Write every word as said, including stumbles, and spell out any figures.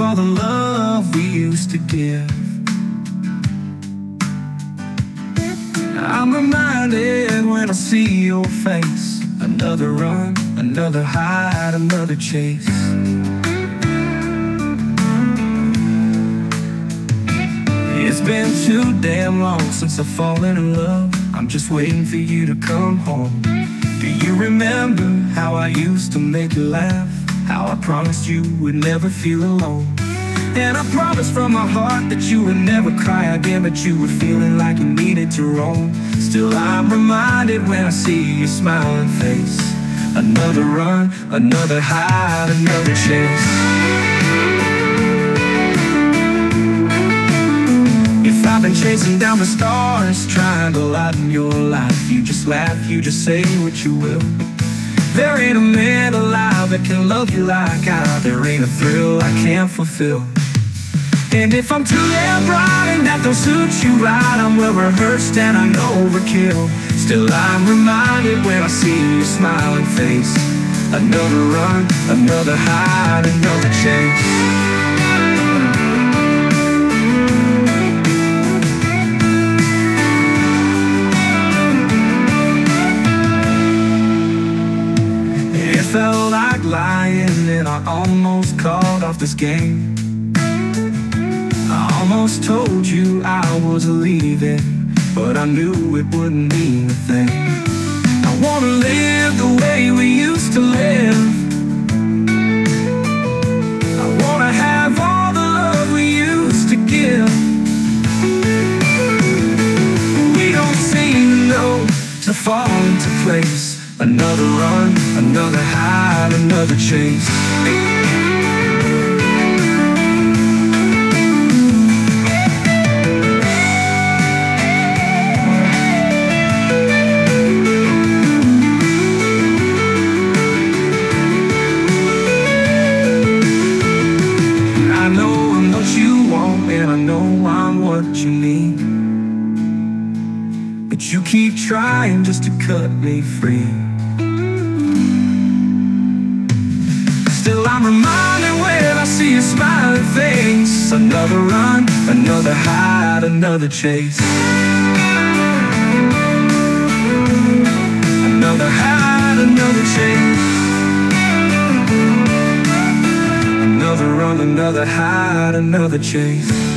all the love we used to give. I'm reminded when I see your face. Another run, another hide, another chase. It's been too damn long since I've fallen in love. I'm just waiting for you to come home. Do you remember how I used to make you laugh? How I promised you would never feel alone. And I promised from my heart that you would never cry again, but you were feeling like you needed to roam. Still I'm reminded when I see your smiling face. Another run, another hide, another chase. If I've been chasing down the stars, trying to lighten your life, you just laugh, you just say what you will. There ain't a man alive that can love you like I. There ain't a thrill I can't fulfill. And if I'm too damn bright and that don't suit you right, I'm well rehearsed and I know overkill. Still I'm reminded when I see your smiling face. Another run, another hide, another chase. It felt like lying and I almost called off this game. I almost told you I was leaving, but I knew it wouldn't mean a thing. I wanna live the way we used to live. I wanna have all the love we used to give. We don't seem to know to fall into place. Another run, another hide, another chase. I know I'm what you want and I know I'm what you need, but you keep trying just to cut me free. Still I'm reminded when I see your smiling face. Another run, another hide, another chase. Another hide, another chase. Another run, another hide, another chase.